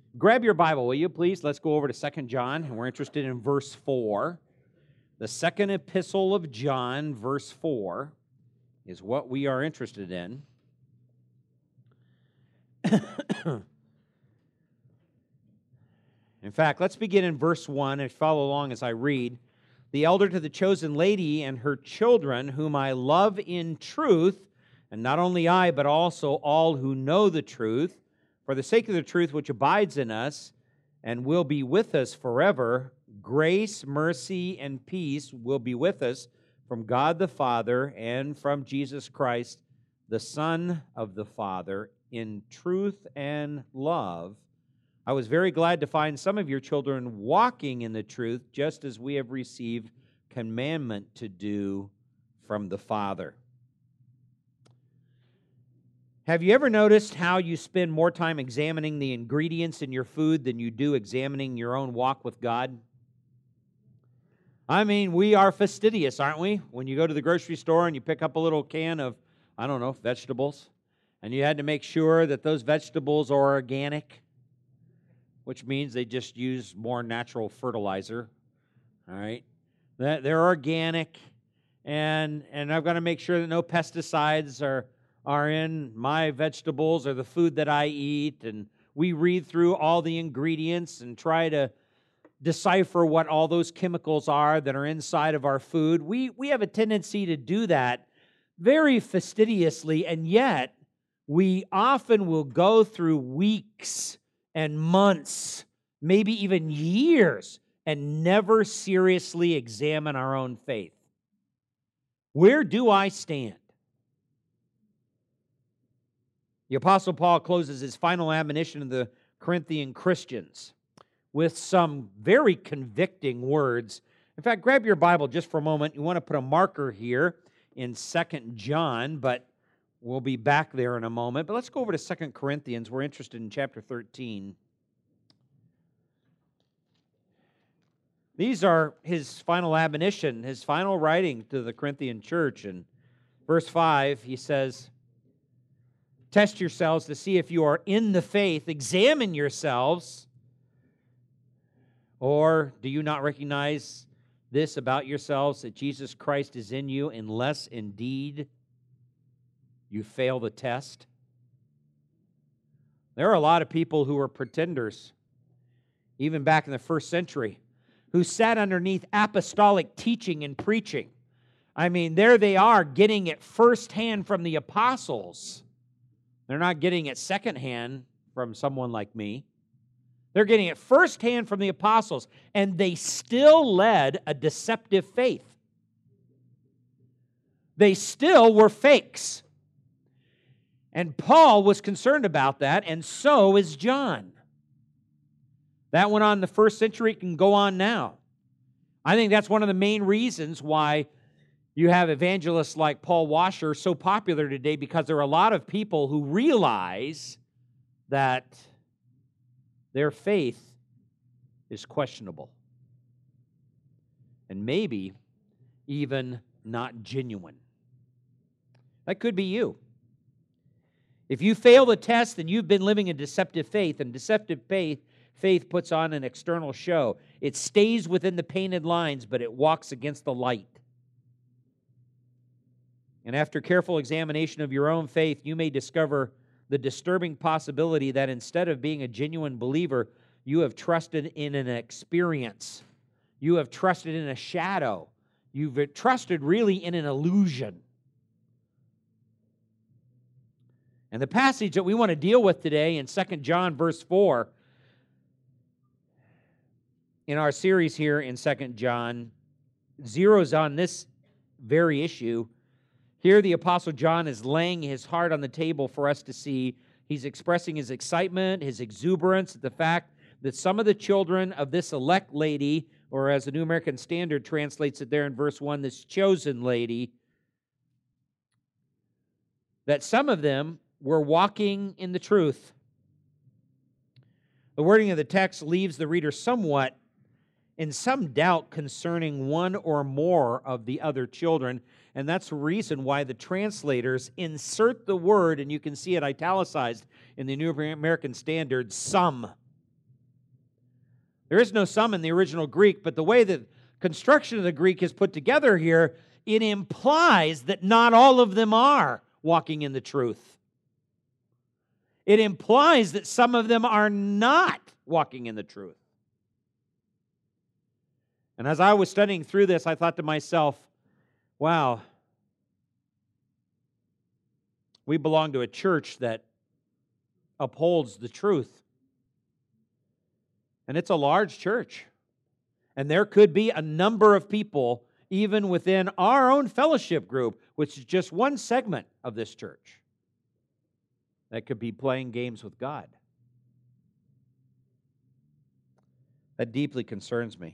Grab your Bible, will you, please? Let's go over to 2 John, and we're interested in verse 4. The second epistle of John, verse 4, is what we are interested in. In fact, let's begin in verse 1 and follow along as I read. The elder to the chosen lady and her children, whom I love in truth, and not only I, but also all who know the truth, for the sake of the truth which abides in us and will be with us forever, grace, mercy, and peace will be with us from God the Father and from Jesus Christ, the Son of the Father, in truth and love. I was very glad to find some of your children walking in the truth, just as we have received commandment to do from the Father. Have you ever noticed how you spend more time examining the ingredients in your food than you do examining your own walk with God? I mean, we are fastidious, aren't we? When you go to the grocery store and you pick up a little can of, vegetables, and you had to make sure that those vegetables are organic, which means they just use more natural fertilizer, all right? That they're organic, and I've got to make sure that no pesticides are in my vegetables or the food that I eat, and we read through all the ingredients and try to decipher what all those chemicals are that are inside of our food. We have a tendency to do that very fastidiously, and yet we often will go through weeks and months, maybe even years, and never seriously examine our own faith. Where do I stand? The Apostle Paul closes his final admonition of the Corinthian Christians with some very convicting words. In fact, grab your Bible just for a moment. You want to put a marker here in 2 John, but we'll be back there in a moment. But let's go over to 2 Corinthians. We're interested in chapter 13. These are his final admonition, his final writing to the Corinthian church. In verse 5, he says, test yourselves to see if you are in the faith. Examine yourselves. Or do you not recognize this about yourselves, that Jesus Christ is in you, unless indeed you fail the test? There are a lot of people who are pretenders, even back in the first century, who sat underneath apostolic teaching and preaching. I mean, there they are getting it firsthand from the apostles. They're not getting it secondhand from someone like me. They're getting it firsthand from the apostles, and they still led a deceptive faith. They still were fakes. And Paul was concerned about that, and so is John. That went on in the first century, it can go on now. I think that's one of the main reasons why you have evangelists like Paul Washer so popular today, because there are a lot of people who realize that their faith is questionable and maybe even not genuine. That could be you. If you fail the test, then you've been living a deceptive faith, and deceptive faith puts on an external show. It stays within the painted lines, but it walks against the light. And after careful examination of your own faith, you may discover the disturbing possibility that instead of being a genuine believer, you have trusted in an experience. You have trusted in a shadow. You've trusted really in an illusion. And the passage that we want to deal with today in 2 John verse 4, in our series here in 2 John, zeroes on this very issue. Here the Apostle John is laying his heart on the table for us to see. He's expressing his excitement, his exuberance at the fact that some of the children of this elect lady, or as the New American Standard translates it there in verse 1, this chosen lady, that some of them were walking in the truth. The wording of the text leaves the reader somewhat in some doubt concerning one or more of the other children, and that's the reason why the translators insert the word, and you can see it italicized in the New American Standard, some. There is no some in the original Greek, but the way that construction of the Greek is put together here, it implies that not all of them are walking in the truth. It implies that some of them are not walking in the truth. And as I was studying through this, I thought to myself, wow, we belong to a church that upholds the truth. And it's a large church. And there could be a number of people, even within our own fellowship group, which is just one segment of this church, that could be playing games with God. That deeply concerns me.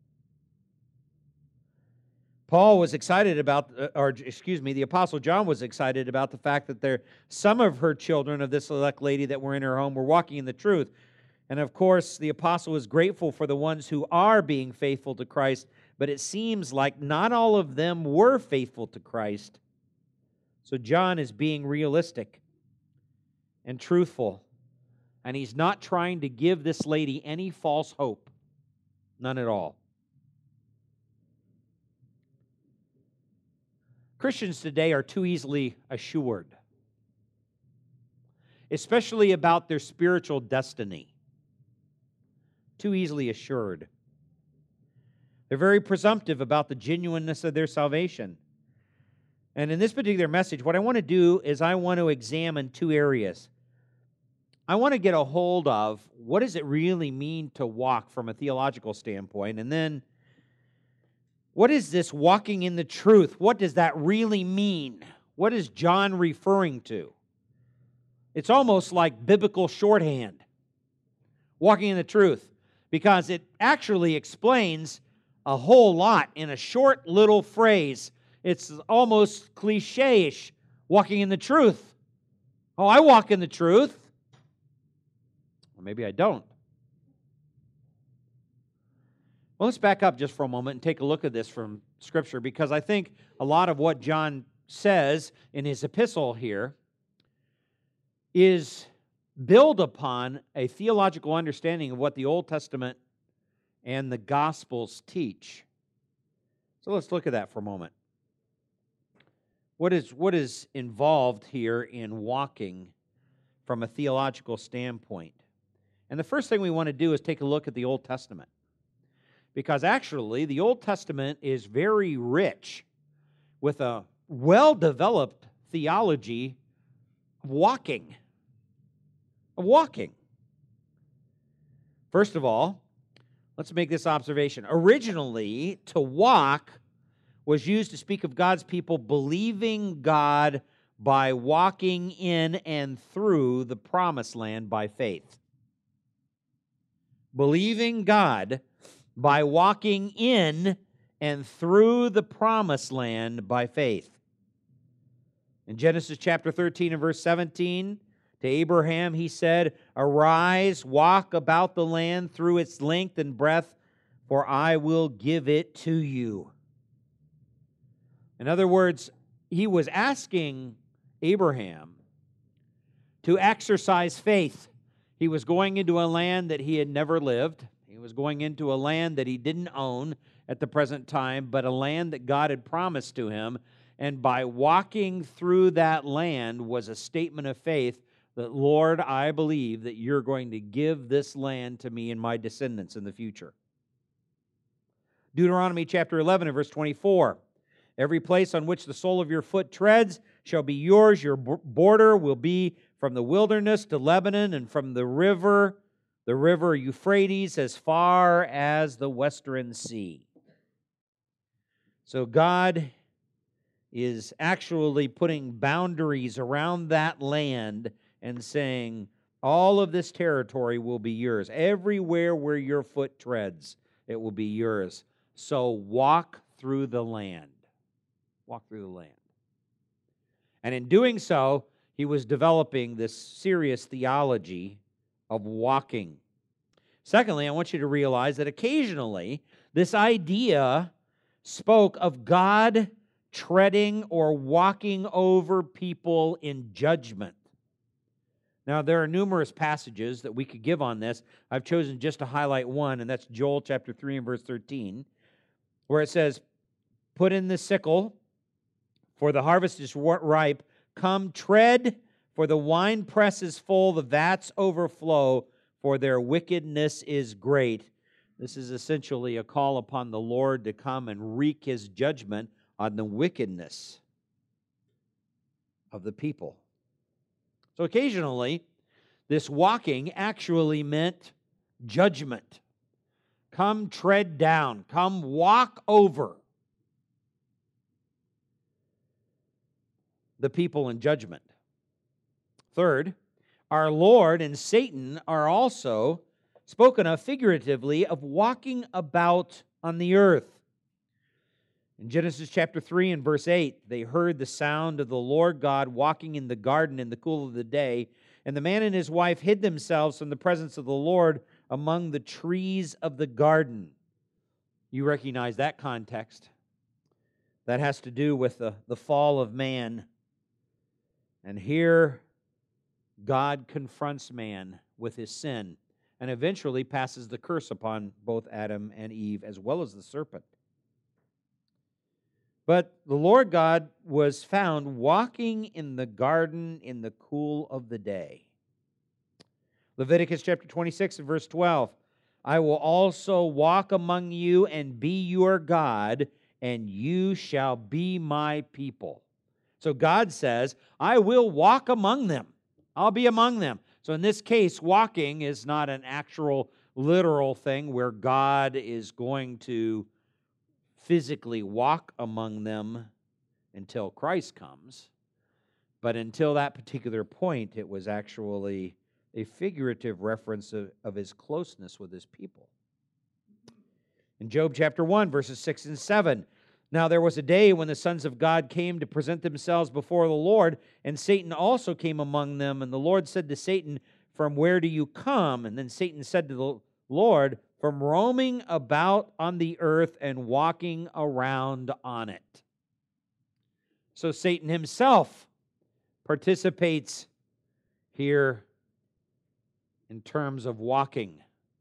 Paul was excited about, the Apostle John was excited about the fact that some of her children of this elect lady that were in her home were walking in the truth. And of course, the apostle was grateful for the ones who are being faithful to Christ, but it seems like not all of them were faithful to Christ. So John is being realistic and truthful, and he's not trying to give this lady any false hope. None at all. Christians today are too easily assured, especially about their spiritual destiny. Too easily assured. They're very presumptive about the genuineness of their salvation. And in this particular message, what I want to do is I want to examine two areas. I want to get a hold of what does it really mean to walk from a theological standpoint, and then what is this walking in the truth? What does that really mean? What is John referring to? It's almost like biblical shorthand, walking in the truth, because it actually explains a whole lot in a short little phrase. It's almost cliche-ish, walking in the truth. Oh, I walk in the truth. Or maybe I don't. Well, let's back up just for a moment and take a look at this from Scripture, because I think a lot of what John says in his epistle here is build upon a theological understanding of what the Old Testament and the Gospels teach. So let's look at that for a moment. What is involved here in walking from a theological standpoint? And the first thing we want to do is take a look at the Old Testament. Because actually, the Old Testament is very rich with a well-developed theology of walking. First of all, let's make this observation. Originally, to walk was used to speak of God's people believing God by walking in and through the promised land by faith. Believing God by walking in and through the promised land by faith. In Genesis chapter 13 and verse 17, to Abraham he said, "Arise, walk about the land through its length and breadth, for I will give it to you." In other words, he was asking Abraham to exercise faith. He was going into a land that he had never lived. He was going into a land that he didn't own at the present time, but a land that God had promised to him. And by walking through that land was a statement of faith that, Lord, I believe that you're going to give this land to me and my descendants in the future. Deuteronomy chapter 11 and verse 24. Every place on which the sole of your foot treads shall be yours. Your border will be from the wilderness to Lebanon, and from the river Euphrates, as far as the western sea. So God is actually putting boundaries around that land and saying, all of this territory will be yours. Everywhere where your foot treads, it will be yours. So walk through the land. Walk through the land. And in doing so, he was developing this serious theology of walking. Secondly, I want you to realize that occasionally this idea spoke of God treading or walking over people in judgment. Now, there are numerous passages that we could give on this. I've chosen just to highlight one, and that's Joel chapter 3 and verse 13, where it says, "Put in the sickle, for the harvest is ripe. Come, tread, for the winepress is full, the vats overflow, for their wickedness is great." This is essentially a call upon the Lord to come and wreak His judgment on the wickedness of the people. So occasionally, this walking actually meant judgment. Come tread down. Come walk over the people in judgment. Third, our Lord and Satan are also spoken of figuratively of walking about on the earth. In Genesis chapter 3 and verse 8, they heard the sound of the Lord God walking in the garden in the cool of the day, and the man and his wife hid themselves from the presence of the Lord among the trees of the garden. You recognize that context. That has to do with the fall of man. And here, God confronts man with his sin and eventually passes the curse upon both Adam and Eve as well as the serpent. But the Lord God was found walking in the garden in the cool of the day. Leviticus chapter 26 and verse 12, "I will also walk among you and be your God, and you shall be my people." So God says, I will walk among them. I'll be among them. So in this case, walking is not an actual literal thing where God is going to physically walk among them until Christ comes. But until that particular point, it was actually a figurative reference of His closeness with His people. In Job chapter 1, verses 6 and 7, "Now there was a day when the sons of God came to present themselves before the Lord, and Satan also came among them. And the Lord said to Satan, 'From where do you come?' And then Satan said to the Lord, 'From roaming about on the earth and walking around on it.'" So Satan himself participates here in terms of walking.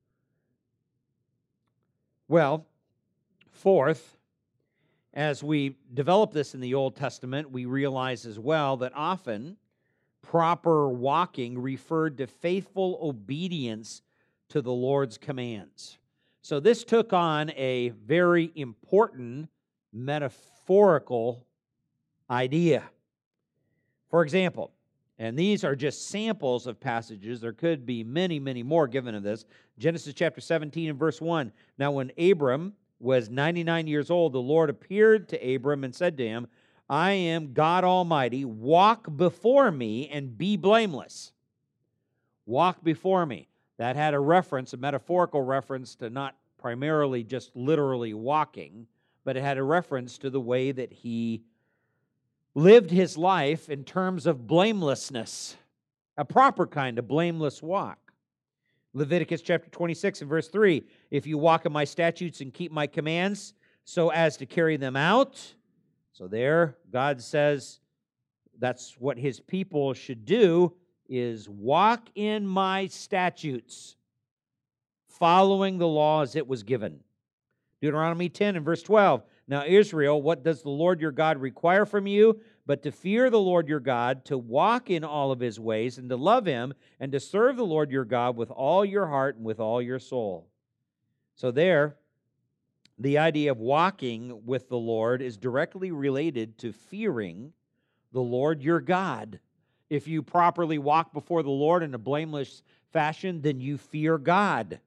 Well, fourth, as we develop this in the Old Testament, we realize as well that often proper walking referred to faithful obedience to the Lord's commands. So this took on a very important metaphorical idea. For example, and these are just samples of passages. There could be many, many more given of this. Genesis chapter 17 and verse 1. "Now when Abram was 99 years old, the Lord appeared to Abram and said to him, 'I am God Almighty. Walk before me and be blameless.'" Walk before me. That had a reference, a metaphorical reference to not primarily just literally walking, but it had a reference to the way that he lived his life in terms of blamelessness, a proper kind of blameless walk. Leviticus chapter 26 and verse 3, "If you walk in my statutes and keep my commands so as to carry them out." So there, God says that's what His people should do, is walk in my statutes, following the law as it was given. Deuteronomy 10 and verse 12, "Now Israel, what does the Lord your God require from you? But to fear the Lord your God, to walk in all of His ways, and to love Him, and to serve the Lord your God with all your heart and with all your soul." So there, the idea of walking with the Lord is directly related to fearing the Lord your God. If you properly walk before the Lord in a blameless fashion, then you fear God.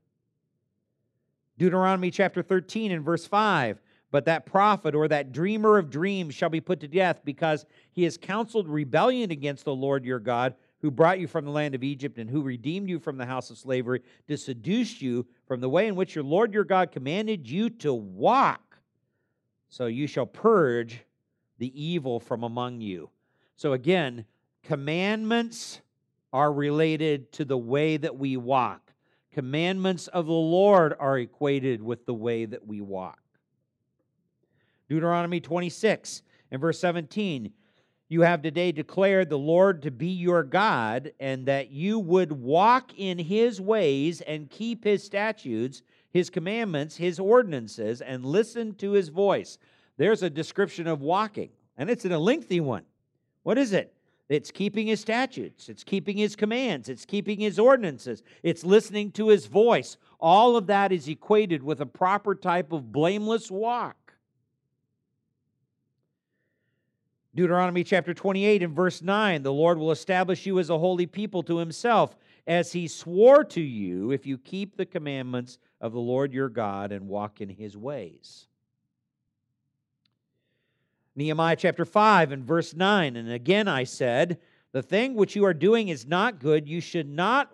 Deuteronomy chapter 13 and verse 5, "But that prophet or that dreamer of dreams shall be put to death, because he has counseled rebellion against the Lord your God, who brought you from the land of Egypt and who redeemed you from the house of slavery, to seduce you from the way in which your Lord your God commanded you to walk. So you shall purge the evil from among you." So again, commandments are related to the way that we walk. Commandments of the Lord are equated with the way that we walk. Deuteronomy 26 and verse 17, you have today declared the Lord to be your God, and that you would walk in His ways and keep His statutes, His commandments, His ordinances, and listen to His voice. There's a description of walking, and it's a lengthy one. What is it? It's keeping His statutes. It's keeping His commands. It's keeping His ordinances. It's listening to His voice. All of that is equated with a proper type of blameless walk. Deuteronomy chapter 28 and verse 9, the Lord will establish you as a holy people to Himself, as He swore to you, if you keep the commandments of the Lord your God and walk in His ways. Nehemiah chapter 5 and verse 9, and again I said, the thing which you are doing is not good. You should not,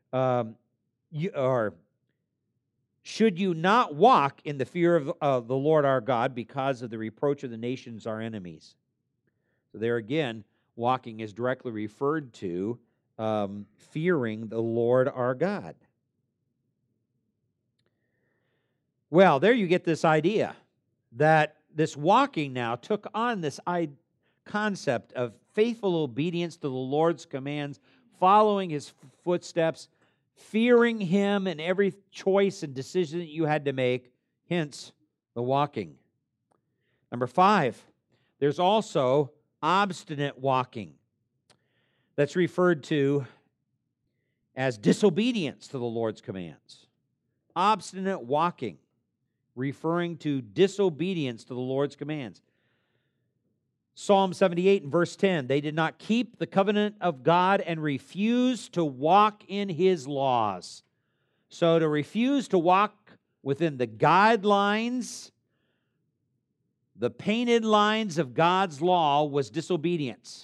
should you not walk in the fear of the Lord our God because of the reproach of the nations, our enemies. So there again, walking is directly referred to fearing the Lord our God. Well, there you get this idea that this walking now took on this concept of faithful obedience to the Lord's commands, following His footsteps, fearing Him in every choice and decision that you had to make, hence the walking. Number 5, there's also obstinate walking. That's referred to as disobedience to the Lord's commands. Obstinate walking, referring to disobedience to the Lord's commands. Psalm 78 and verse 10, they did not keep the covenant of God and refused to walk in His laws. So to refuse to walk within the guidelines, the painted lines of God's law, was disobedience.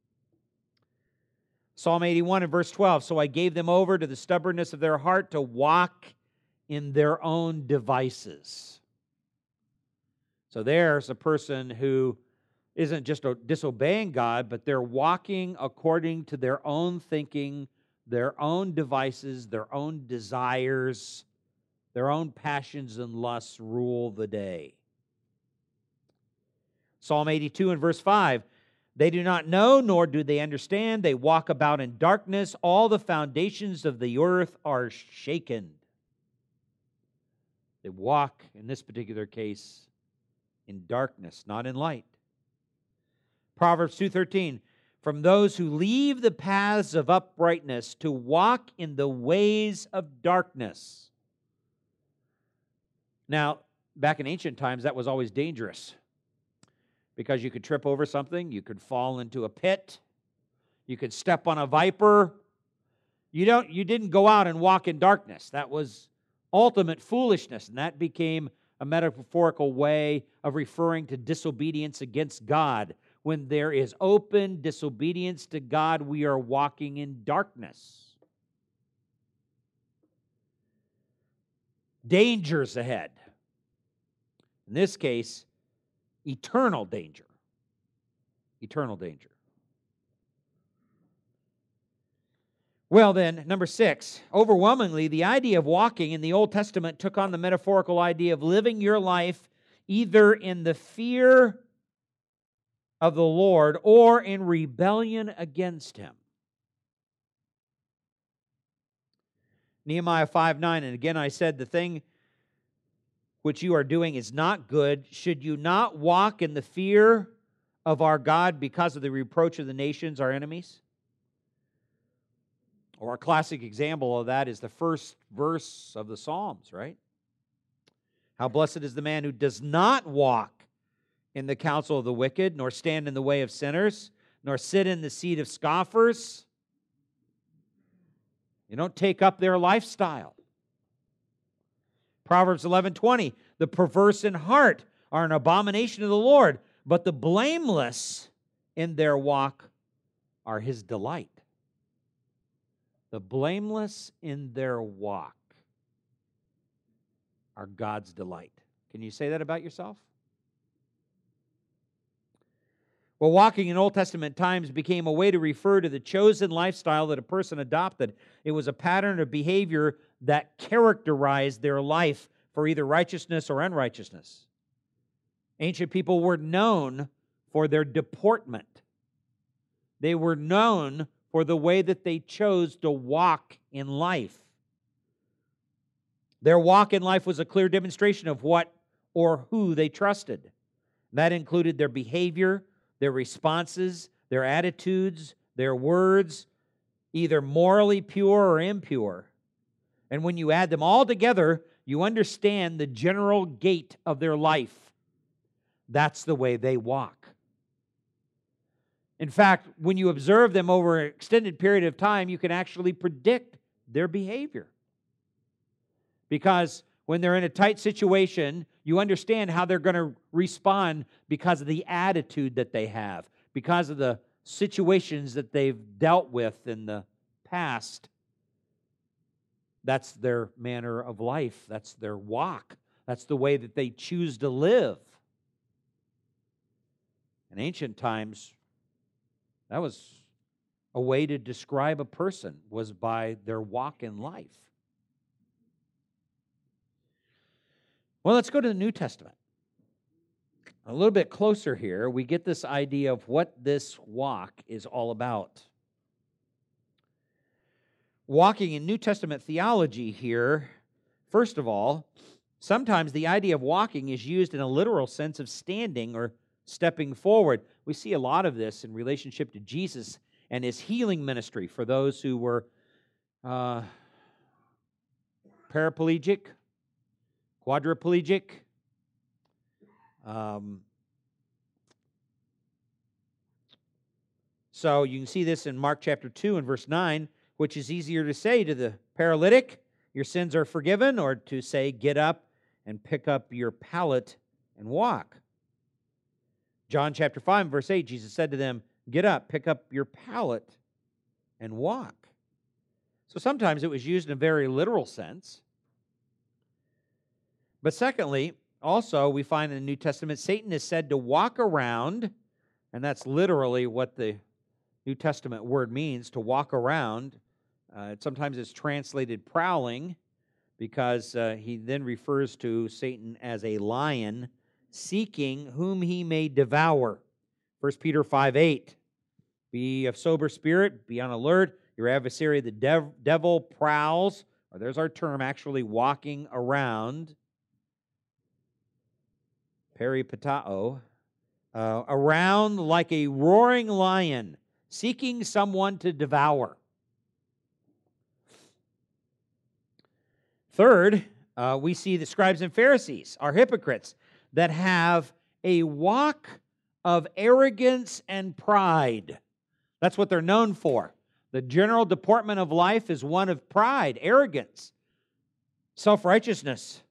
Psalm 81 and verse 12, so I gave them over to the stubbornness of their heart to walk in their own devices. So there's a person who isn't just disobeying God, but they're walking according to their own thinking, their own devices, their own desires, their own passions and lusts rule the day. Psalm 82 and verse 5, they do not know, nor do they understand. They walk about in darkness. All the foundations of the earth are shaken. They walk, in this particular case, in darkness, not in light. Proverbs 2:13, from those who leave the paths of uprightness to walk in the ways of darkness. Now, back in ancient times, that was always dangerous, because you could trip over something, you could fall into a pit, you could step on a viper. You didn't go out and walk in darkness. That was ultimate foolishness, and that became a metaphorical way of referring to disobedience against God. When there is open disobedience to God, we are walking in darkness. Dangers ahead. In this case, eternal danger. Eternal danger. Well then, number 6, overwhelmingly, the idea of walking in the Old Testament took on the metaphorical idea of living your life either in the fear of the Lord or in rebellion against Him. Nehemiah 5:9, and again I said, the thing which you are doing is not good. Should you not walk in the fear of our God because of the reproach of the nations, our enemies? Or a classic example of that is the first verse of the Psalms, right? How blessed is the man who does not walk in the counsel of the wicked, nor stand in the way of sinners, nor sit in the seat of scoffers. You don't take up their lifestyle. Proverbs 11:20, the perverse in heart are an abomination to the Lord, but the blameless in their walk are His delight. The blameless in their walk are God's delight. Can you say that about yourself? Well, walking in Old Testament times became a way to refer to the chosen lifestyle that a person adopted. It was a pattern of behavior that characterized their life for either righteousness or unrighteousness. Ancient people were known for their deportment. They were known for the way that they chose to walk in life. Their walk in life was a clear demonstration of what or who they trusted. That included their behavior, their responses, their attitudes, their words, either morally pure or impure. And when you add them all together, you understand the general gait of their life. That's the way they walk. In fact, when you observe them over an extended period of time, you can actually predict their behavior. Because when they're in a tight situation, you understand how they're going to respond because of the attitude that they have, because of the situations that they've dealt with in the past. That's their manner of life. That's their walk. That's the way that they choose to live. In ancient times, that was a way to describe a person, was by their walk in life. Well, let's go to the New Testament. A little bit closer here, we get this idea of what this walk is all about. Walking in New Testament theology here, first of all, sometimes the idea of walking is used in a literal sense of standing or stepping forward. We see a lot of this in relationship to Jesus and his healing ministry for those who were paraplegic, quadriplegic, so you can see this in Mark chapter 2 and verse 9, which is easier to say to the paralytic, your sins are forgiven, or to say, get up and pick up your pallet and walk. John chapter 5 verse 8, Jesus said to them, get up, pick up your pallet and walk. So sometimes it was used in a very literal sense. But secondly, also we find in the New Testament, Satan is said to walk around, and that's literally what the New Testament word means, to walk around. Sometimes it's translated prowling, because he then refers to Satan as a lion, seeking whom he may devour. 1 Peter 5:8, be of sober spirit, be on alert. Your adversary, the devil, prowls, or there's our term, actually walking around, peripatao, around like a roaring lion, seeking someone to devour. Third, we see the scribes and Pharisees are hypocrites that have a walk of arrogance and pride. That's what they're known for. The general deportment of life is one of pride, arrogance, self-righteousness.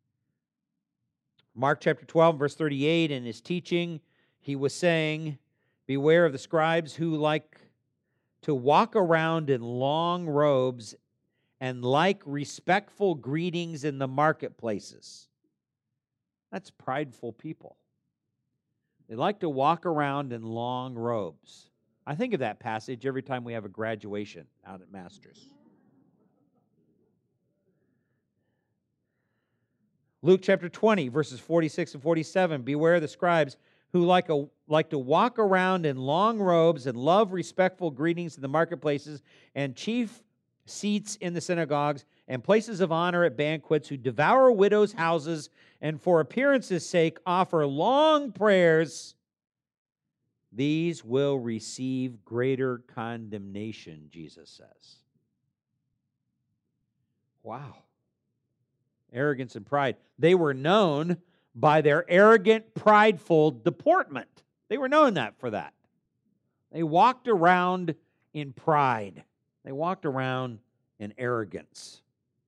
Mark chapter 12, verse 38, in his teaching, he was saying, beware of the scribes who like to walk around in long robes and like respectful greetings in the marketplaces. That's prideful people. They like to walk around in long robes. I think of that passage every time we have a graduation out at Masters. Luke chapter 20, verses 46 and 47, beware the scribes who like to walk around in long robes and love respectful greetings in the marketplaces and chief seats in the synagogues and places of honor at banquets, who devour widows' houses and for appearance's sake offer long prayers. These will receive greater condemnation, Jesus says. Wow. Arrogance and pride. They were known by their arrogant, prideful deportment. They were known for that. They walked around in pride. They walked around in arrogance.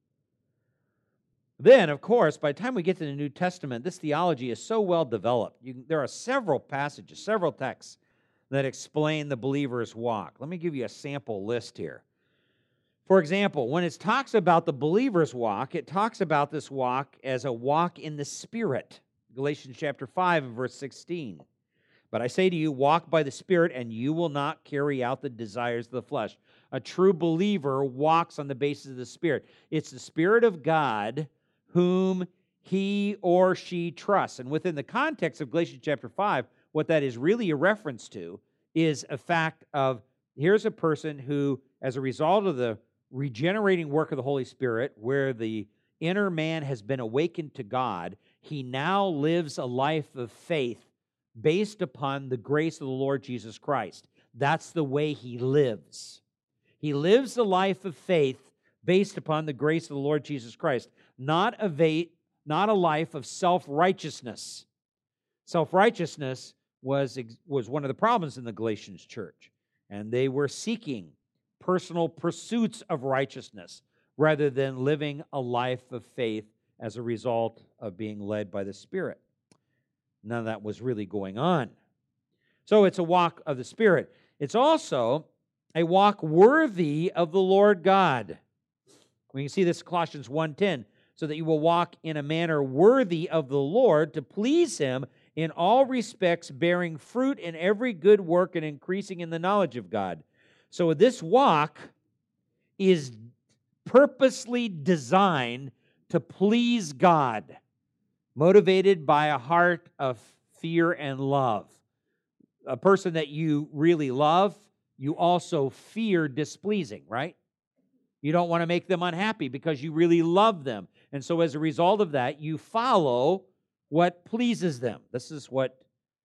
Then, of course, by the time we get to the New Testament, this theology is so well developed. There are several passages, several texts that explain the believer's walk. Let me give you a sample list here. For example, when it talks about the believer's walk, it talks about this walk as a walk in the Spirit. Galatians chapter 5 and verse 16. But I say to you, walk by the Spirit, and you will not carry out the desires of the flesh. A true believer walks on the basis of the Spirit. It's the Spirit of God whom he or she trusts. And within the context of Galatians chapter 5, what that is really a reference to is a fact of, here's a person who, as a result of the regenerating work of the Holy Spirit, where the inner man has been awakened to God, he now lives a life of faith based upon the grace of the Lord Jesus Christ. That's the way he lives. He lives a life of faith based upon the grace of the Lord Jesus Christ, not a life of self-righteousness. Self-righteousness was one of the problems in the Galatians church, and they were seeking personal pursuits of righteousness rather than living a life of faith as a result of being led by the Spirit. None of that was really going on. So it's a walk of the Spirit. It's also a walk worthy of the Lord God. We can see this in Colossians 1:10, so that you will walk in a manner worthy of the Lord, to please Him in all respects, bearing fruit in every good work and increasing in the knowledge of God. So this walk is purposely designed to please God, motivated by a heart of fear and love. A person that you really love, you also fear displeasing, right? You don't want to make them unhappy because you really love them. And so as a result of that, you follow what pleases them. This is what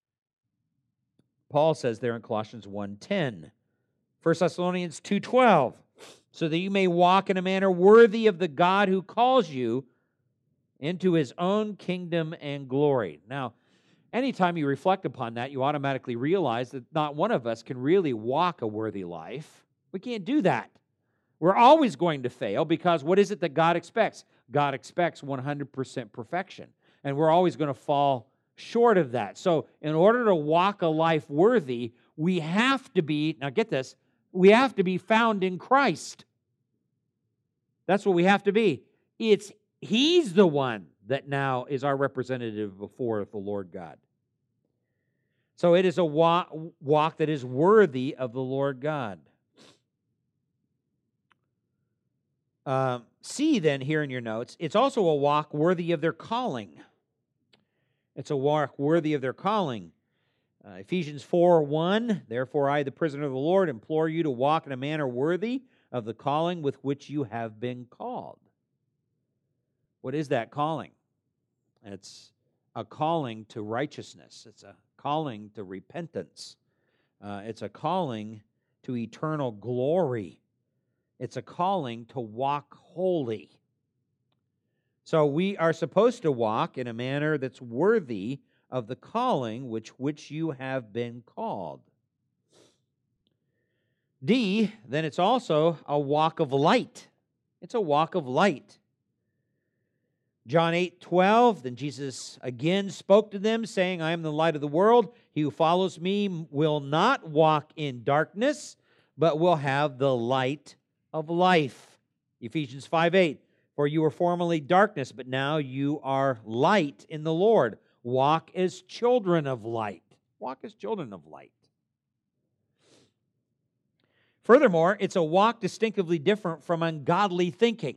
Paul says there in Colossians 1:10. 1 Thessalonians 2:12, so that you may walk in a manner worthy of the God who calls you into His own kingdom and glory. Now, anytime you reflect upon that, you automatically realize that not one of us can really walk a worthy life. We can't do that. We're always going to fail, because what is it that God expects? God expects 100% perfection, and we're always going to fall short of that. So in order to walk a life worthy, we have to be, now get this, we have to be found in Christ. That's what we have to be. He's the one that now is our representative before the Lord God. So it is a walk that is worthy of the Lord God. See then here in your notes, it's also a walk worthy of their calling. It's a walk worthy of their calling. Ephesians 4:1, therefore I, the prisoner of the Lord, implore you to walk in a manner worthy of the calling with which you have been called. What is that calling? It's a calling to righteousness. It's a calling to repentance. It's a calling to eternal glory. It's a calling to walk holy. So we are supposed to walk in a manner that's worthy of the calling which you have been called. D, then it's also a walk of light. It's a walk of light. John 8:12, then Jesus again spoke to them, saying, I am the light of the world. He who follows me will not walk in darkness, but will have the light of life. Ephesians 5:8, for you were formerly darkness, but now you are light in the Lord. Walk as children of light. Walk as children of light. Furthermore, it's a walk distinctively different from ungodly thinking.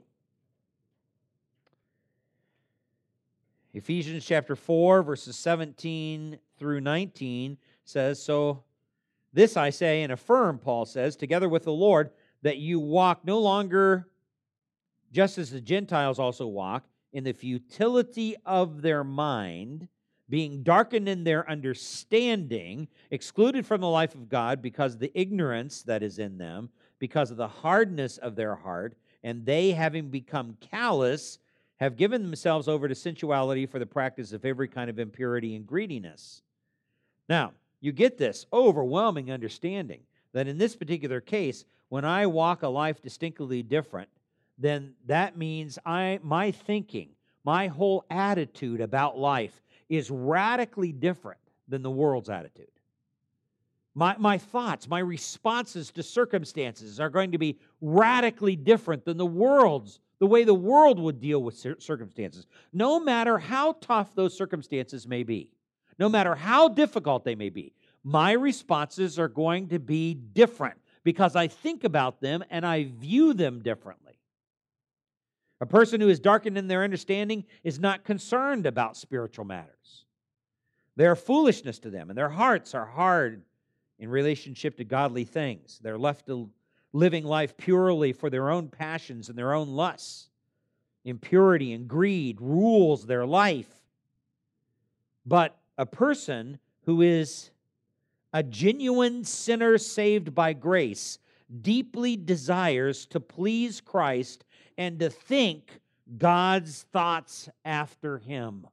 Ephesians chapter 4, verses 17 through 19 says, so this I say and affirm, Paul says, together with the Lord, that you walk no longer just as the Gentiles also walk, in the futility of their mind, being darkened in their understanding, excluded from the life of God because of the ignorance that is in them, because of the hardness of their heart, and they, having become callous, have given themselves over to sensuality for the practice of every kind of impurity and greediness. Now, you get this overwhelming understanding that in this particular case, when I walk a life distinctly different, then that means my thinking, my whole attitude about life is radically different than the world's attitude. My thoughts, my responses to circumstances are going to be radically different than the way the world would deal with circumstances. No matter how tough those circumstances may be, no matter how difficult they may be, my responses are going to be different because I think about them and I view them differently. A person who is darkened in their understanding is not concerned about spiritual matters. They are foolishness to them, and their hearts are hard in relationship to godly things. They're left to living life purely for their own passions and their own lusts. Impurity and greed rules their life. But a person who is a genuine sinner saved by grace deeply desires to please Christ and to think God's thoughts after Him.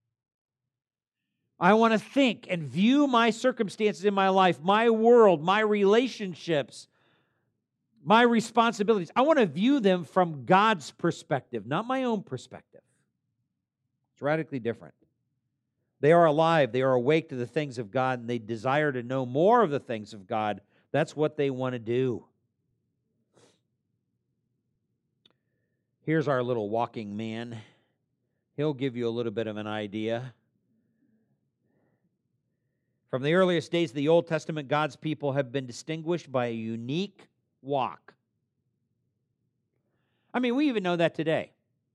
I want to think and view my circumstances in my life, my world, my relationships, my responsibilities. I want to view them from God's perspective, not my own perspective. It's radically different. They are alive. They are awake to the things of God, and they desire to know more of the things of God. That's what they want to do. Here's our little walking man. He'll give you a little bit of an idea. From the earliest days of the Old Testament, God's people have been distinguished by a unique walk. I mean, we even know that today.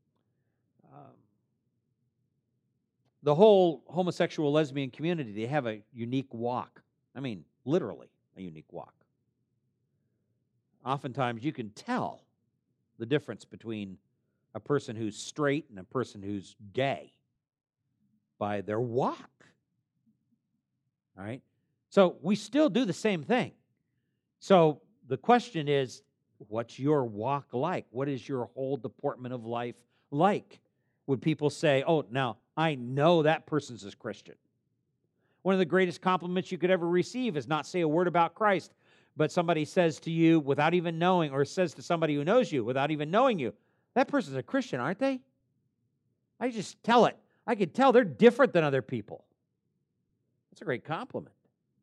The whole homosexual lesbian community, they have a unique walk. I mean, literally a unique walk. Oftentimes you can tell the difference between a person who's straight and a person who's gay by their walk. All right? So we still do the same thing. So the question is, what's your walk like? What is your whole deportment of life like? Would people say, oh, now, I know that person's a Christian. One of the greatest compliments you could ever receive is not say a word about Christ, but somebody says to you without even knowing, or says to somebody who knows you without even knowing you, that person's a Christian, aren't they? I just tell it. I could tell they're different than other people. That's a great compliment.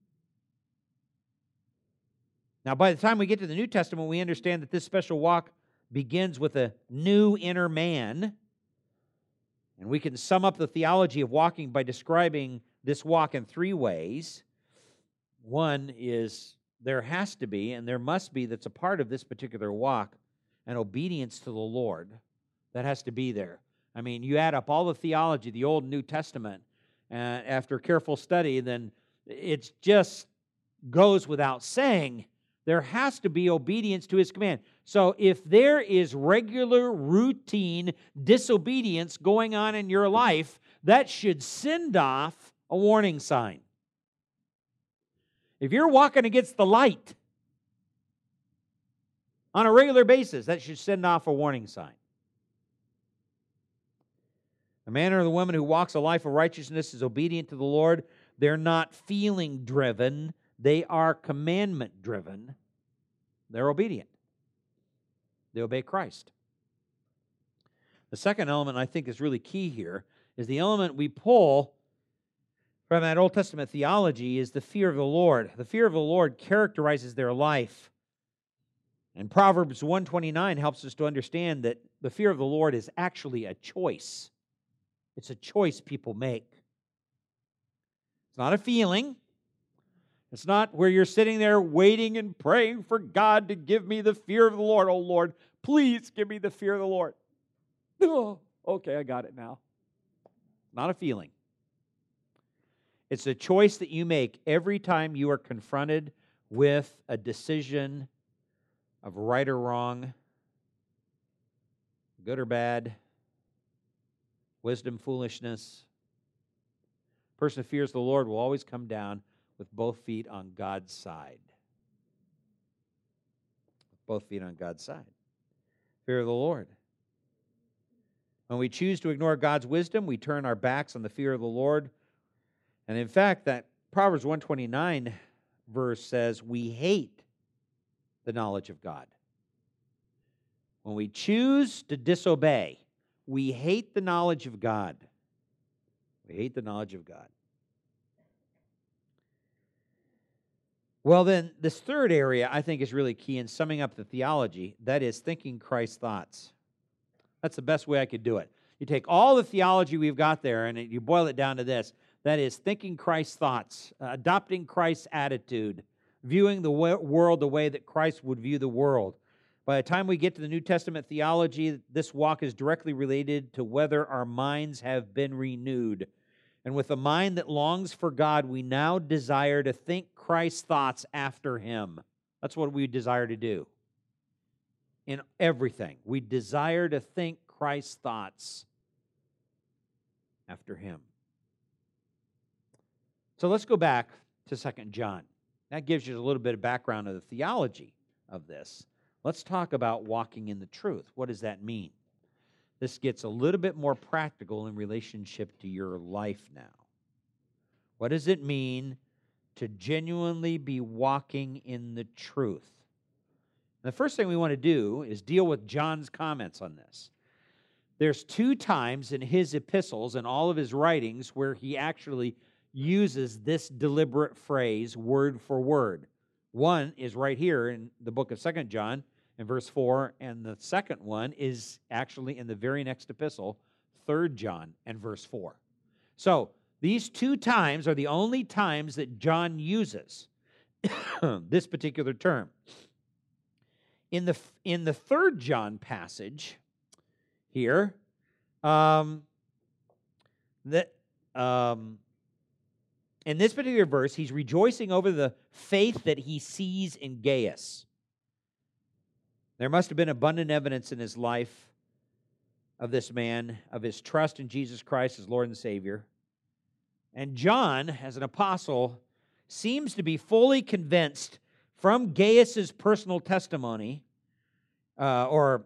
Now, by the time we get to the New Testament, we understand that this special walk begins with a new inner man. And we can sum up the theology of walking by describing this walk in three ways. One is there has to be, and there must be, that's a part of this particular walk, an obedience to the Lord. That has to be there. I mean, you add up all the theology, the Old and New Testament, after careful study, then it just goes without saying there has to be obedience to His command. So if there is regular, routine disobedience going on in your life, that should send off a warning sign. If you're walking against the light on a regular basis, that should send off a warning sign. The man or the woman who walks a life of righteousness is obedient to the Lord. They're not feeling-driven. They are commandment-driven. They're obedient. They obey Christ. The second element I think is really key here is the element we pull from that Old Testament theology is the fear of the Lord. The fear of the Lord characterizes their life. And Proverbs 129 helps us to understand that the fear of the Lord is actually a choice. It's a choice people make. It's not a feeling. It's not where you're sitting there waiting and praying for God to give me the fear of the Lord. Oh, Lord, please give me the fear of the Lord. Oh, okay, I got it now. Not a feeling. It's a choice that you make every time you are confronted with a decision of right or wrong, good or bad, wisdom, foolishness. A person who fears the Lord will always come down with both feet on God's side. With both feet on God's side. Fear of the Lord. When we choose to ignore God's wisdom, we turn our backs on the fear of the Lord. And in fact, that Proverbs 129 verse says, we hate the knowledge of God. When we choose to disobey, we hate the knowledge of God. We hate the knowledge of God. Well, then, this third area I think is really key in summing up the theology. That is thinking Christ's thoughts. That's the best way I could do it. You take all the theology we've got there and you boil it down to this. That is thinking Christ's thoughts, adopting Christ's attitude, viewing the world the way that Christ would view the world. By the time we get to the New Testament theology, this walk is directly related to whether our minds have been renewed. And with a mind that longs for God, we now desire to think Christ's thoughts after him. That's what we desire to do. In everything, we desire to think Christ's thoughts after him. So let's go back to 2 John. That gives you a little bit of background of the theology of this. Let's talk about walking in the truth. What does that mean? This gets a little bit more practical in relationship to your life now. What does it mean to genuinely be walking in the truth? And the first thing we want to do is deal with John's comments on this. There's 2 times in his epistles and all of his writings where he actually uses this deliberate phrase word for word. One is right here in the book of 2 John in verse 4, and the second one is actually in the very next epistle, 3 John and verse 4. So these 2 times are the only times that John uses this particular term. In the 3 John passage here, in this particular verse, he's rejoicing over the faith that he sees in Gaius. There must have been abundant evidence in his life of this man, of his trust in Jesus Christ as Lord and Savior. And John, as an apostle, seems to be fully convinced from Gaius's personal testimony, from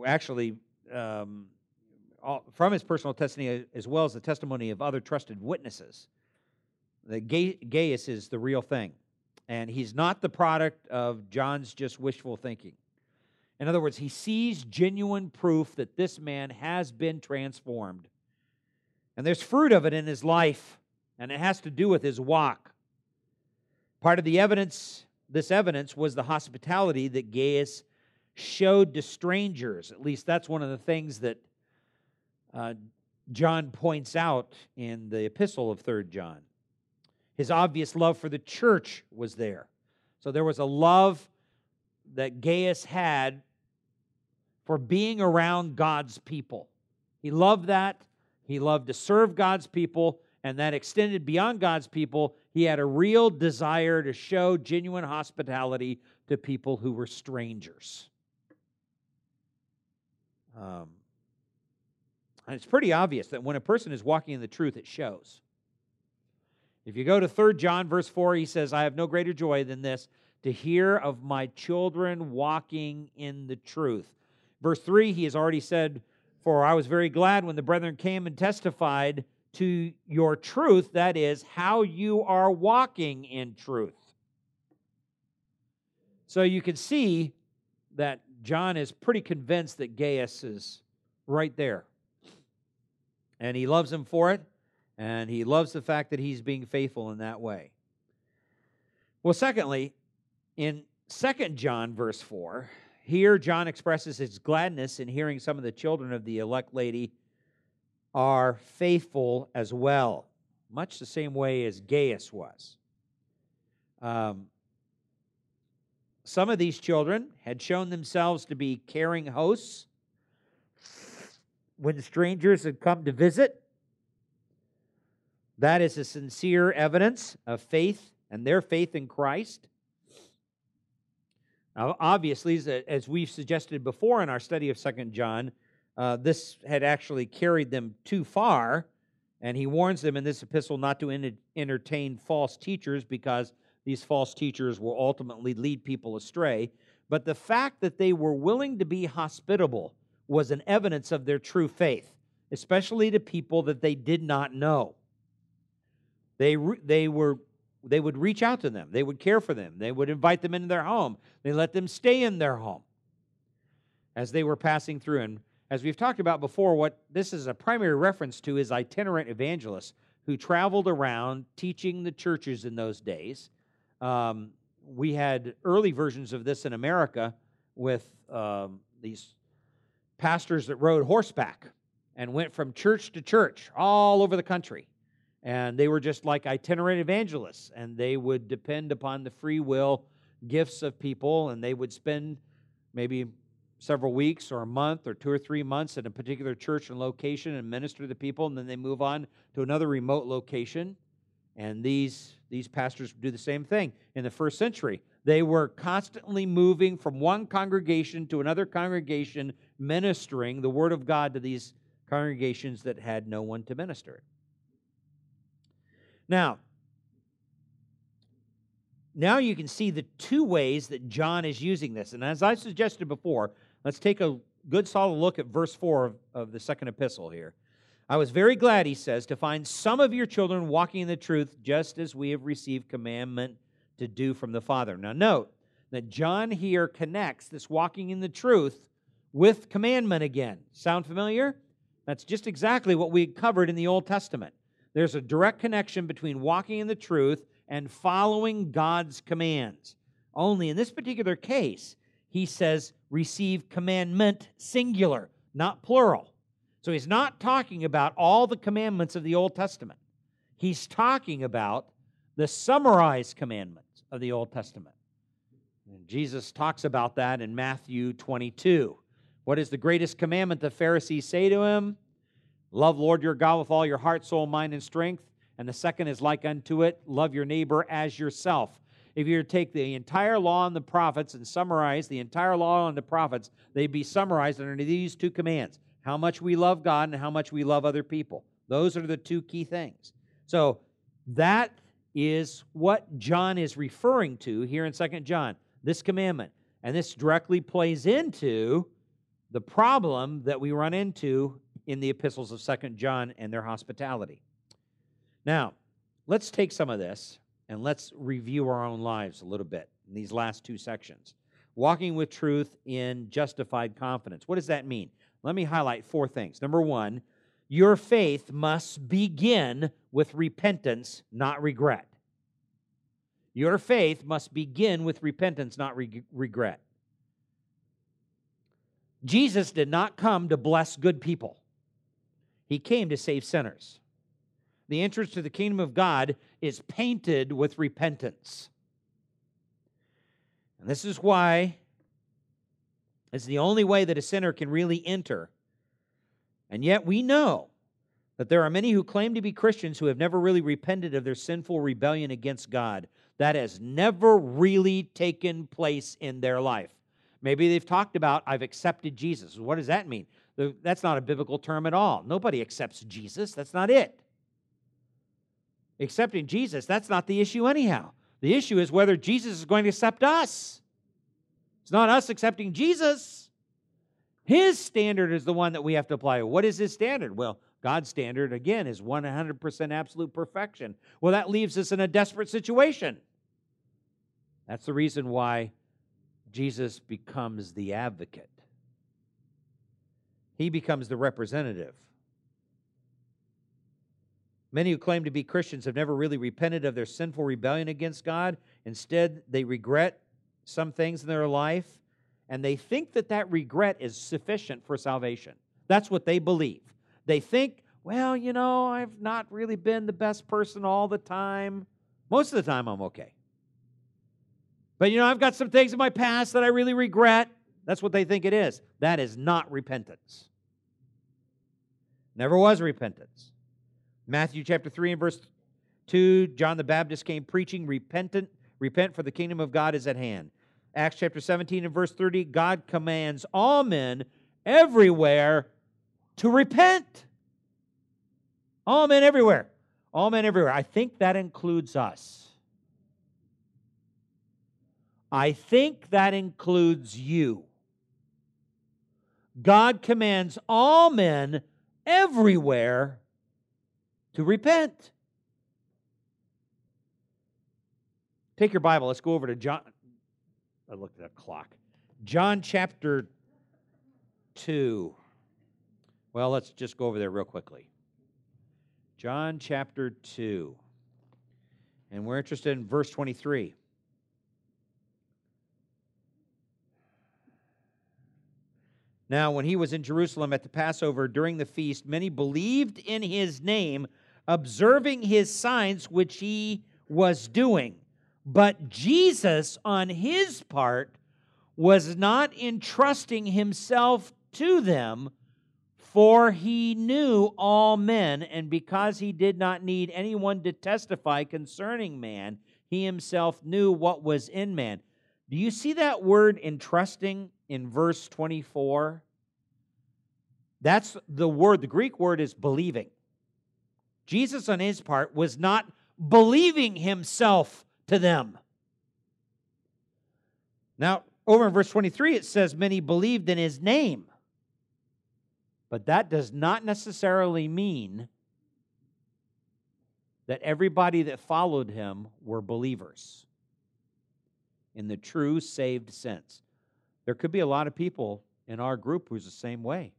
his personal testimony as well as the testimony of other trusted witnesses, that Gaius is the real thing. And he's not the product of John's just wishful thinking. In other words, he sees genuine proof that this man has been transformed. And there's fruit of it in his life, and it has to do with his walk. Part of the evidence, this evidence, was the hospitality that Gaius showed to strangers. At least that's one of the things that John points out in the epistle of 3 John. His obvious love for the church was there. So there was a love that Gaius had for being around God's people. He loved that. He loved to serve God's people, and that extended beyond God's people. He had a real desire to show genuine hospitality to people who were strangers. And it's pretty obvious that when a person is walking in the truth, it shows. If you go to 3 John, verse 4, he says, I have no greater joy than this, to hear of my children walking in the truth. Verse 3, he has already said, for I was very glad when the brethren came and testified to your truth, that is, how you are walking in truth. So you can see that John is pretty convinced that Gaius is right there. And he loves him for it, and he loves the fact that he's being faithful in that way. Well, secondly, in 2 John, verse 4, here John expresses his gladness in hearing some of the children of the elect lady are faithful as well, much the same way as Gaius was. Some of these children had shown themselves to be caring hosts when strangers had come to visit. That is a sincere evidence of faith and their faith in Christ. Now, obviously, as we've suggested before in our study of 2 John, this had actually carried them too far, and he warns them in this epistle not to entertain false teachers because these false teachers will ultimately lead people astray. But the fact that they were willing to be hospitable was an evidence of their true faith, especially to people that they did not know. They would reach out to them. They would care for them. They would invite them into their home. They let them stay in their home as they were passing through. And as we've talked about before, what this is a primary reference to is itinerant evangelists who traveled around teaching the churches in those days. We had early versions of this in America with these pastors that rode horseback and went from church to church all over the country. And they were just like itinerant evangelists, and they would depend upon the free will gifts of people, and they would spend maybe several weeks or a month or 2 or 3 months at a particular church and location and minister to the people, and then they move on to another remote location. And these pastors do the same thing. In the first century, they were constantly moving from one congregation to another congregation, ministering the Word of God to these congregations that had no one to minister it. Now you can see the two ways that John is using this. And as I suggested before, let's take a good solid look at verse 4 of the second epistle here. I was very glad, he says, to find some of your children walking in the truth, just as we have received commandment to do from the Father. Now note that John here connects this walking in the truth with commandment again. Sound familiar? That's just exactly what we covered in the Old Testament. There's a direct connection between walking in the truth and following God's commands. Only in this particular case, he says, receive commandment singular, not plural. So he's not talking about all the commandments of the Old Testament. He's talking about the summarized commandments of the Old Testament. And Jesus talks about that in Matthew 22. What is the greatest commandment? The Pharisees say to him, love Lord your God with all your heart, soul, mind, and strength. And the second is like unto it, love your neighbor as yourself. If you were to take the entire law and the prophets and summarize the entire law and the prophets, they'd be summarized under these two commands. How much we love God and how much we love other people. Those are the two key things. So that is what John is referring to here in 2 John, this commandment. And this directly plays into the problem that we run into in the epistles of 2 John and their hospitality. Now, let's take some of this and let's review our own lives a little bit in these last two sections. Walking with truth in justified confidence. What does that mean? Let me highlight 4 things. Number 1, your faith must begin with repentance, not regret. Your faith must begin with repentance, not regret. Jesus did not come to bless good people. He came to save sinners. The entrance to the kingdom of God is painted with repentance. And this is why it's the only way that a sinner can really enter. And yet we know that there are many who claim to be Christians who have never really repented of their sinful rebellion against God. That has never really taken place in their life. Maybe they've talked about, I've accepted Jesus. What does that mean? That's not a biblical term at all. Nobody accepts Jesus. That's not it. Accepting Jesus, that's not the issue anyhow. The issue is whether Jesus is going to accept us. It's not us accepting Jesus. His standard is the one that we have to apply. What is his standard? Well, God's standard, again, is 100% absolute perfection. Well, that leaves us in a desperate situation. That's the reason why Jesus becomes the advocate. He becomes the representative. Many who claim to be Christians have never really repented of their sinful rebellion against God. Instead, they regret some things in their life, and they think that that regret is sufficient for salvation. That's what they believe. They think, well, you know, I've not really been the best person all the time. Most of the time, I'm okay. But, you know, I've got some things in my past that I really regret. That's what they think it is. That is not repentance. Never was repentance. Matthew chapter 3 and verse 2, John the Baptist came preaching, repent, for the kingdom of God is at hand. Acts chapter 17 and verse 30, God commands all men everywhere to repent. All men everywhere. All men everywhere. I think that includes us. I think that includes you. God commands all men everywhere to repent. Take your Bible. Let's go over to John. I looked at a clock. John chapter 2. Well, let's just go over there real quickly. John chapter 2. And we're interested in verse 23. Now, when he was in Jerusalem at the Passover during the feast, many believed in his name, observing his signs which he was doing. But Jesus, on his part, was not entrusting himself to them, for he knew all men, and because he did not need anyone to testify concerning man, he himself knew what was in man. Do you see that word entrusting in verse 24? That's the word. The Greek word is believing. Jesus, on his part, was not believing himself to them. Now, over in verse 23, it says, many believed in his name. But that does not necessarily mean that everybody that followed him were believers in the true saved sense. There could be a lot of people in our group who's the same way.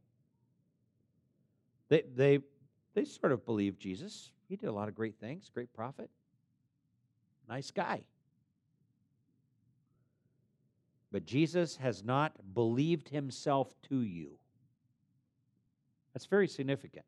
They sort of believe Jesus. He did a lot of great things, great prophet, nice guy. But Jesus has not believed himself to you. That's very significant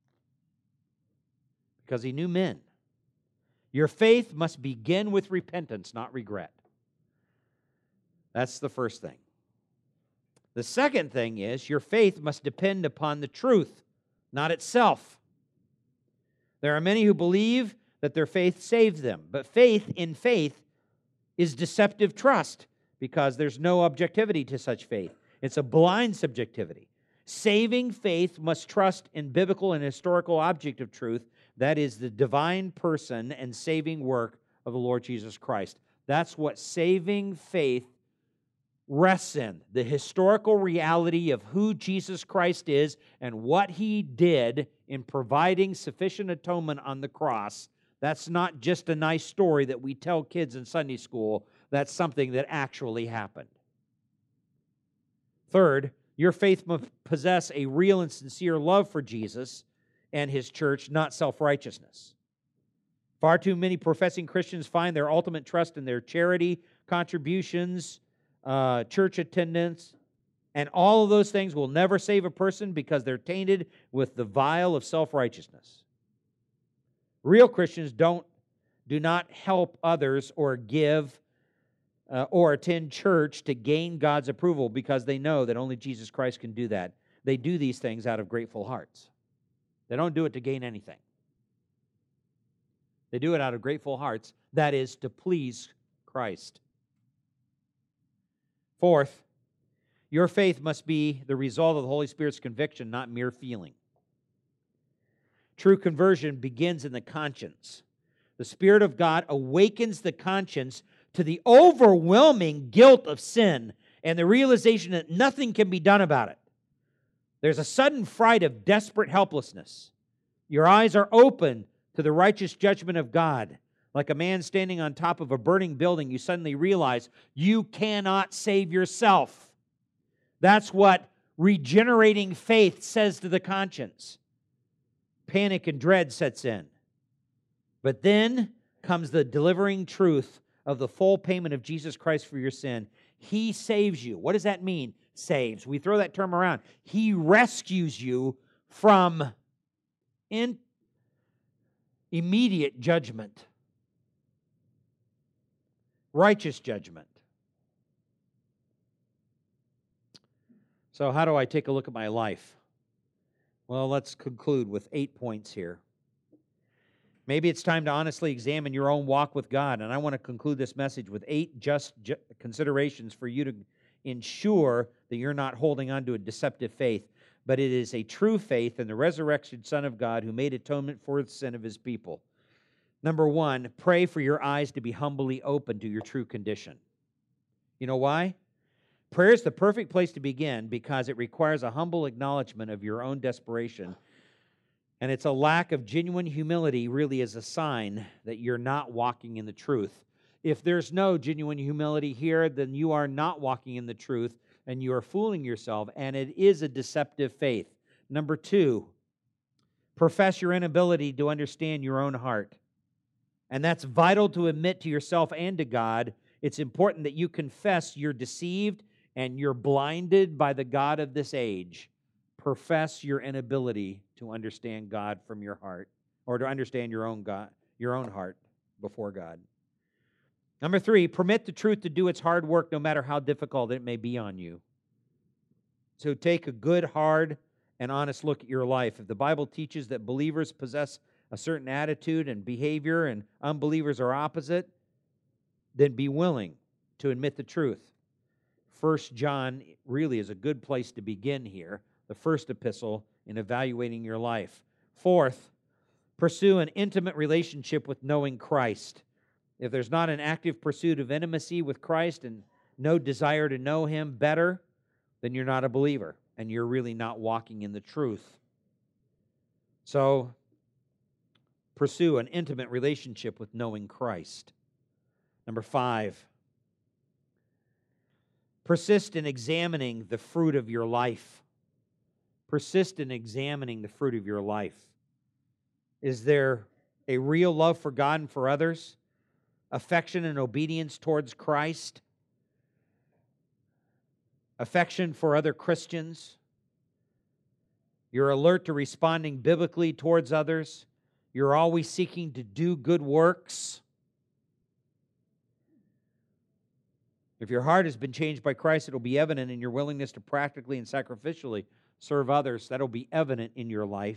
because he knew men. Your faith must begin with repentance, not regret. That's the first thing. The second thing is your faith must depend upon the truth, not itself. There are many who believe that their faith saves them, but faith in faith is deceptive trust because there's no objectivity to such faith. It's a blind subjectivity. Saving faith must trust in biblical and historical object of truth, that is the divine person and saving work of the Lord Jesus Christ. That's what saving faith rests in, the historical reality of who Jesus Christ is and what he did in providing sufficient atonement on the cross. That's not just a nice story that we tell kids in Sunday school. That's something that actually happened. Third, your faith must possess a real and sincere love for Jesus and his church, not self-righteousness. Far too many professing Christians find their ultimate trust in their charity, contributions, church attendance, and all of those things will never save a person because they're tainted with the vial of self-righteousness. Real Christians do not help others or give or attend church to gain God's approval because they know that only Jesus Christ can do that. They do these things out of grateful hearts. They don't do it to gain anything. They do it out of grateful hearts, that is, to please Christ. Fourth, your faith must be the result of the Holy Spirit's conviction, not mere feeling. True conversion begins in the conscience. The Spirit of God awakens the conscience to the overwhelming guilt of sin and the realization that nothing can be done about it. There's a sudden fright of desperate helplessness. Your eyes are open to the righteous judgment of God. Like a man standing on top of a burning building, you suddenly realize you cannot save yourself. That's what regenerating faith says to the conscience. Panic and dread sets in. But then comes the delivering truth of the full payment of Jesus Christ for your sin. He saves you. What does that mean? Saves. We throw that term around. He rescues you from immediate judgment. Righteous judgment. So how do I take a look at my life? Well, let's conclude with 8 points here. Maybe it's time to honestly examine your own walk with God, and I want to conclude this message with 8 just considerations for you to ensure that you're not holding on to a deceptive faith, but it is a true faith in the resurrected Son of God who made atonement for the sin of his people. Number 1, pray for your eyes to be humbly open to your true condition. You know why? Prayer is the perfect place to begin because it requires a humble acknowledgement of your own desperation. And it's a lack of genuine humility really is a sign that you're not walking in the truth. If there's no genuine humility here, then you are not walking in the truth and you are fooling yourself, and it is a deceptive faith. Number 2, profess your inability to understand your own heart. And that's vital to admit to yourself and to God. It's important that you confess you're deceived and you're blinded by the God of this age. Profess your inability to understand God from your heart, or to understand your own God, your own heart before God. Number 3, permit the truth to do its hard work no matter how difficult it may be on you. So take a good, hard, and honest look at your life. If the Bible teaches that believers possess a certain attitude and behavior and unbelievers are opposite, then be willing to admit the truth. 1 John really is a good place to begin here, the first epistle in evaluating your life. 4th, pursue an intimate relationship with knowing Christ. If there's not an active pursuit of intimacy with Christ and no desire to know Him better, then you're not a believer, and you're really not walking in the truth. So, pursue an intimate relationship with knowing Christ. Number 5, persist in examining the fruit of your life. Persist in examining the fruit of your life. Is there a real love for God and for others? Affection and obedience towards Christ? Affection for other Christians? You're alert to responding biblically towards others? You're always seeking to do good works? If your heart has been changed by Christ, it'll be evident in your willingness to practically and sacrificially serve others. That'll be evident in your life.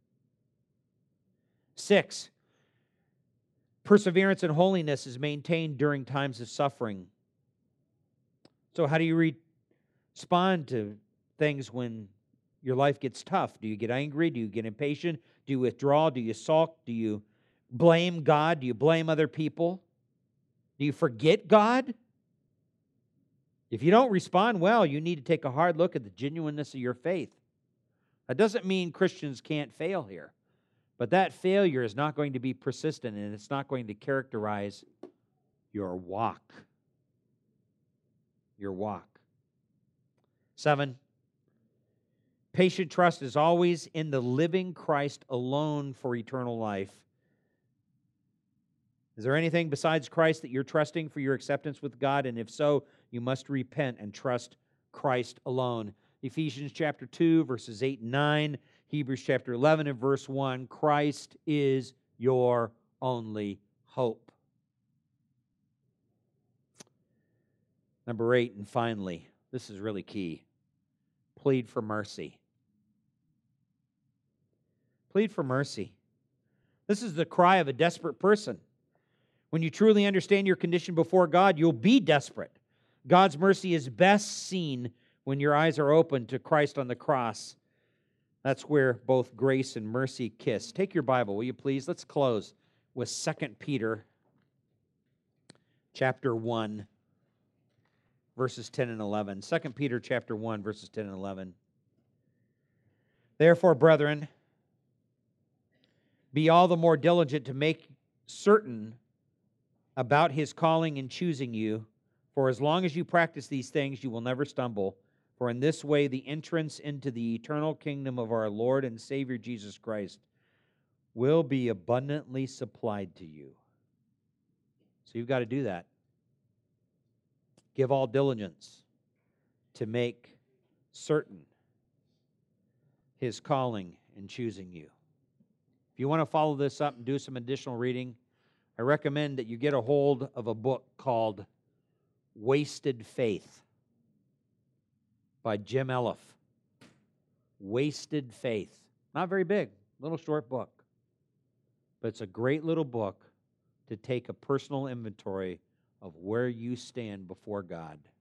6, perseverance and holiness is maintained during times of suffering. So how do you respond to things when your life gets tough? Do you get angry? Do you get impatient? Do you withdraw? Do you sulk? Do you blame God? Do you blame other people? Do you forget God? If you don't respond well, you need to take a hard look at the genuineness of your faith. That doesn't mean Christians can't fail here, but that failure is not going to be persistent, and it's not going to characterize your walk. Your walk. 7, patient trust is always in the living Christ alone for eternal life. Is there anything besides Christ that you're trusting for your acceptance with God? And if so, you must repent and trust Christ alone. Ephesians chapter 2, verses 8 and 9. Hebrews chapter 11 and verse 1. Christ is your only hope. Number 8, and finally, this is really key. Plead for mercy. Plead for mercy. This is the cry of a desperate person. When you truly understand your condition before God, you'll be desperate. God's mercy is best seen when your eyes are open to Christ on the cross. That's where both grace and mercy kiss. Take your Bible, will you please? Let's close with 2 Peter chapter 1, verses 10 and 11. 2 Peter chapter 1, verses 10 and 11. Therefore, brethren, be all the more diligent to make certain about His calling and choosing you. For as long as you practice these things, you will never stumble. For in this way, the entrance into the eternal kingdom of our Lord and Savior Jesus Christ will be abundantly supplied to you. So you've got to do that. Give all diligence to make certain His calling and choosing you. If you want to follow this up and do some additional reading, I recommend that you get a hold of a book called Wasted Faith by Jim Elliff. Wasted Faith. Not very big, little short book. But it's a great little book to take a personal inventory of where you stand before God.